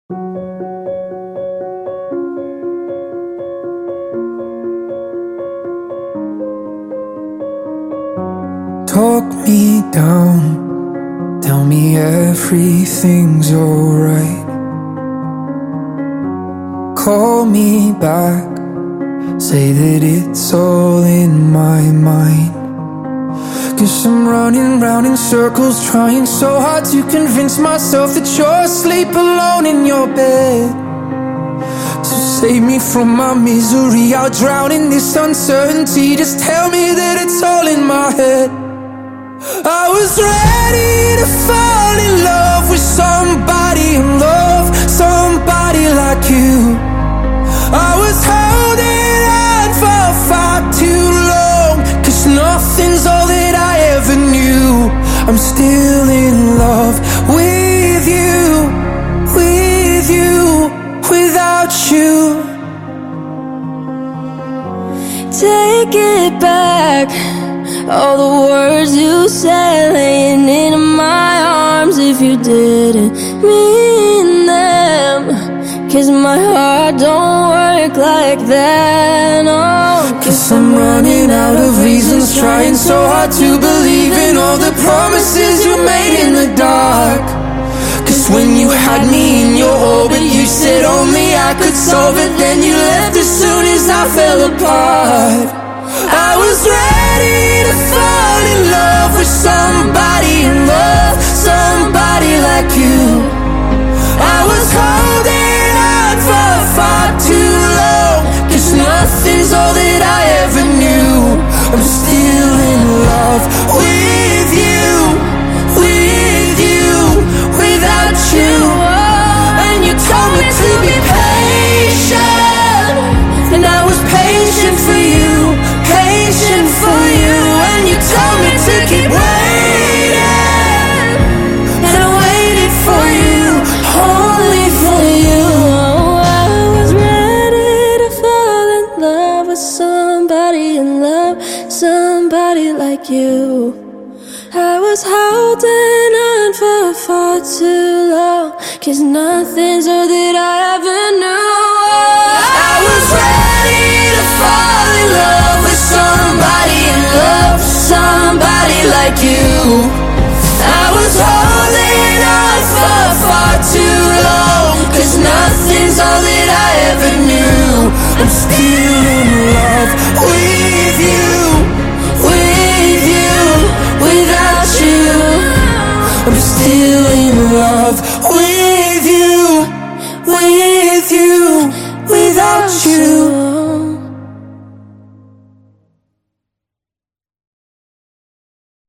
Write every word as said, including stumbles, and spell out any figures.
Talk me down, tell me everything's alright. Call me back, say that it's all in my mind. Cause I'm running round in circles, trying so hard to convince myself that you're asleep alone in your bed. So save me from my misery, I'll drown in this uncertainty. Just tell me that it's all in my head. I was ready to fall in love with somebody and love somebody like you. I was holding on for far too long, cause nothing's all that I ever knew. I'm still in love with you, with you, without you. Take it back, all the words you said, laying in my arms if you didn't mean them. Cause my heart don't work like that, no. Cause I'm running out of reasons, trying so hard to believe in all the promises you made in the dark. Cause when you had me in your orbit, you said only I could solve it. Then you left as soon as I fell apart. I was ready to fall in love with somebody and love somebody like you. I was holding on for far too long, cause nothing's all that I ever knew. I'm still in love with you, with you, without you. And you told me to be patient, and I was patient for you, patient for you. And you told me to keep waiting, and I waited for you, only for you. Oh, I was ready to fall in love with somebody and love somebody like you. I was holding on for far too long, cause nothing's all that I ever knew. I was ready to fall in love with somebody and love somebody like you. I was holding on for far too long,